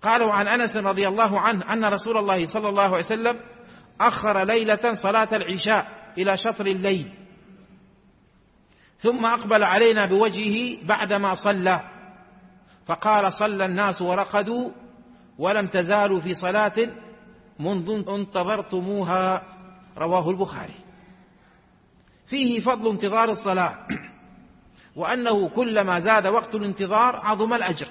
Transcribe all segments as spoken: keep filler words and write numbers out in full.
قالوا عن أنس رضي الله عنه أن رسول الله صلى الله عليه وسلم أخر ليلة صلاة العشاء إلى شطر الليل، ثم أقبل علينا بوجهه بعدما صلى، فقال: صلى الناس ورقدوا ولم تزالوا في صلاة منذ انتظرتموها. رواه البخاري. فيه فضل انتظار الصلاة، وأنه كلما زاد وقت الانتظار عظم الأجر.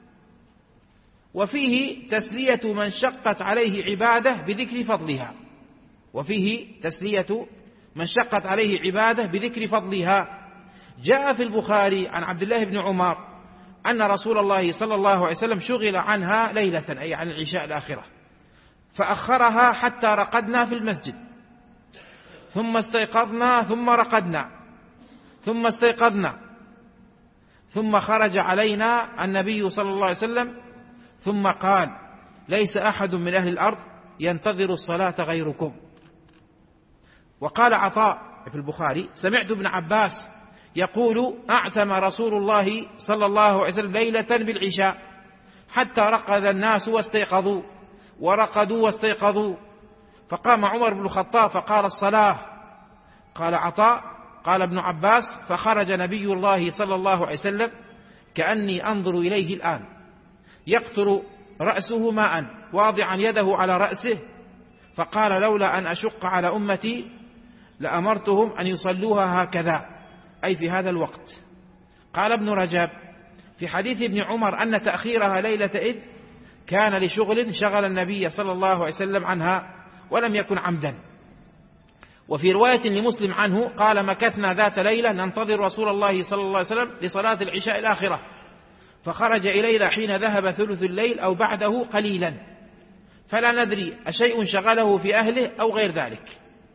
وفيه تسلية من شقت عليه عبادة بذكر فضلها وفيه تسلية من شقت عليه عبادة بذكر فضلها. جاء في البخاري عن عبد الله بن عمر أن رسول الله صلى الله عليه وسلم شغل عنها ليلة، أي عن العشاء الآخرة، فأخرها حتى رقدنا في المسجد، ثم استيقظنا ثم رقدنا ثم استيقظنا، ثم خرج علينا النبي صلى الله عليه وسلم ثم قال: ليس أحد من أهل الأرض ينتظر الصلاة غيركم. وقال عطاء في البخاري: سمعت ابن عباس يقول: أعتم رسول الله صلى الله عليه وسلم ليلة بالعشاء حتى رقد الناس واستيقظوا ورقدوا واستيقظوا، فقام عمر بن الخطاب فقال: الصلاة. قال عطاء: قال ابن عباس: فخرج نبي الله صلى الله عليه وسلم كأني أنظر إليه الآن يقطر رأسه ماء واضعا يده على رأسه، فقال: لولا أن أشق على أمتي لأمرتهم أن يصلوها هكذا، أي في هذا الوقت. قال ابن رجب في حديث ابن عمر أن تأخيرها ليلة إذ كان لشغل شغل النبي صلى الله عليه وسلم عنها ولم يكن عمدا. وفي رواية لمسلم عنه قال: مكثنا ذات ليلة ننتظر رسول الله صلى الله عليه وسلم لصلاة العشاء الآخرة، فخرج إلينا حين ذهب ثلث الليل أو بعده قليلا، فلا ندري أشيء شغله في أهله أو غير ذلك.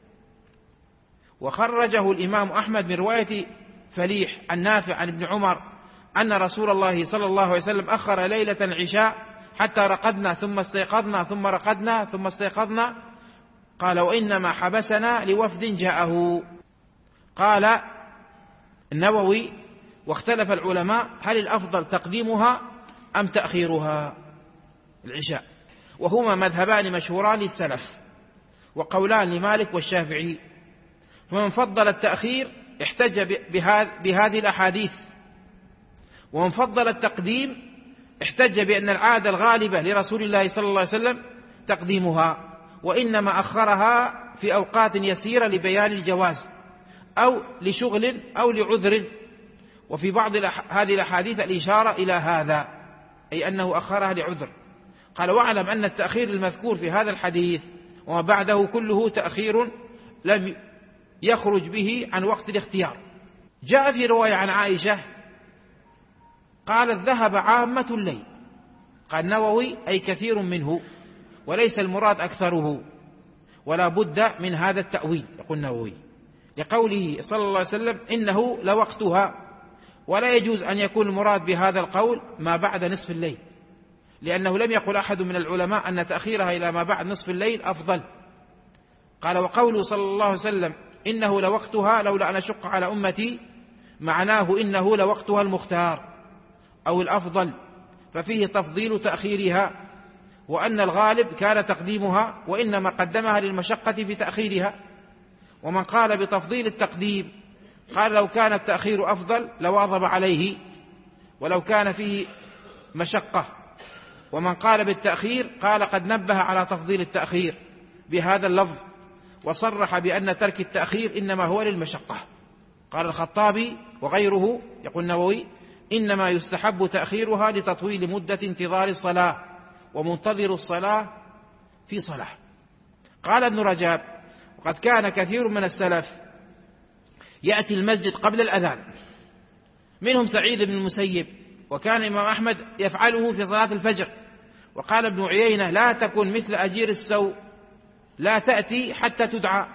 وخرجه الإمام أحمد من رواية فليح النافع عن ابن عمر أن رسول الله صلى الله عليه وسلم أخر ليلة العشاء حتى رقدنا ثم استيقظنا ثم رقدنا ثم استيقظنا. قال: وإنما حبسنا لوفد جاءه. قال النووي: واختلف العلماء هل الأفضل تقديمها أم تأخيرها العشاء، وهما مذهبان مشهوران للسلف وقولان لمالك والشافعي، فمن فضل التأخير احتج بهذه الأحاديث، ومن فضل التقديم احتج بأن العادة الغالبة لرسول الله صلى الله عليه وسلم تقديمها، وإنما أخرها في أوقات يسيرة لبيان الجواز أو لشغل أو لعذر. وفي بعض هذه الأحاديث الإشارة إلى هذا، أي أنه أخرها لعذر. قال: واعلم أن التأخير المذكور في هذا الحديث وما بعده كله تأخير لم يخرج به عن وقت الاختيار. جاء في رواية عن عائشة قالت: ذهب عامة الليل. قال النووي: أي كثير منه، وليس المراد أكثره، ولا بد من هذا التأويل. يقول النووي لقوله صلى الله عليه وسلم: إنه لوقتها، ولا يجوز أن يكون المراد بهذا القول ما بعد نصف الليل، لأنه لم يقل أحد من العلماء أن تأخيرها إلى ما بعد نصف الليل أفضل. قال: وقوله صلى الله عليه وسلم: إنه لوقتها لولا أن أشق على أمتي، معناه إنه لوقتها المختار أو الأفضل، ففيه تفضيل تأخيرها، وأن الغالب كان تقديمها، وإنما قدمها للمشقة في تأخيرها. ومن قال بتفضيل التقديم قال: لو كان التأخير أفضل لواظب عليه ولو كان فيه مشقة. ومن قال بالتأخير قال: قد نبه على تفضيل التأخير بهذا اللفظ، وصرح بأن ترك التأخير إنما هو للمشقة. قال الخطابي وغيره، يقول النووي: إنما يستحب تأخيرها لتطويل مدة انتظار الصلاة، ومنتظر الصلاة في صلاة. قال ابن رجب: وقد كان كثير من السلف يأتي المسجد قبل الأذان، منهم سعيد بن المسيب، وكان الإمام أحمد يفعله في صلاة الفجر. وقال ابن عيينة: لا تكن مثل أجير السوء، لا تأتي حتى تدعى،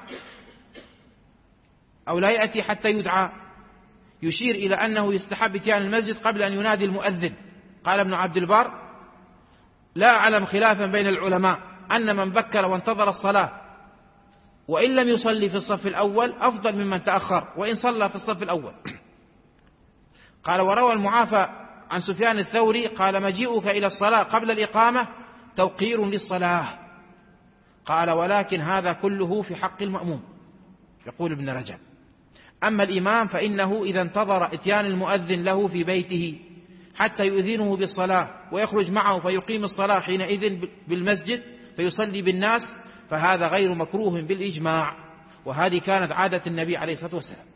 أو لا يأتي حتى يدعى، يشير إلى أنه يستحب اتيان المسجد قبل أن ينادي المؤذن. قال ابن عبد البر: لا أعلم خلافا بين العلماء أن من بكر وانتظر الصلاة وإن لم يصلي في الصف الأول أفضل ممن تأخر وإن صلى في الصف الأول. قال: وروى المعافى عن سفيان الثوري قال مجيئك إلى الصلاة قبل الإقامة توقير للصلاة. قال ولكن هذا كله في حق المأموم. يقول ابن رجب أما الإمام فإنه إذا انتظر إتيان المؤذن له في بيته حتى يؤذنه بالصلاة ويخرج معه فيقيم الصلاة حينئذ بالمسجد فيصلي بالناس فهذا غير مكروه بالإجماع، وهذه كانت عادة النبي عليه الصلاة والسلام.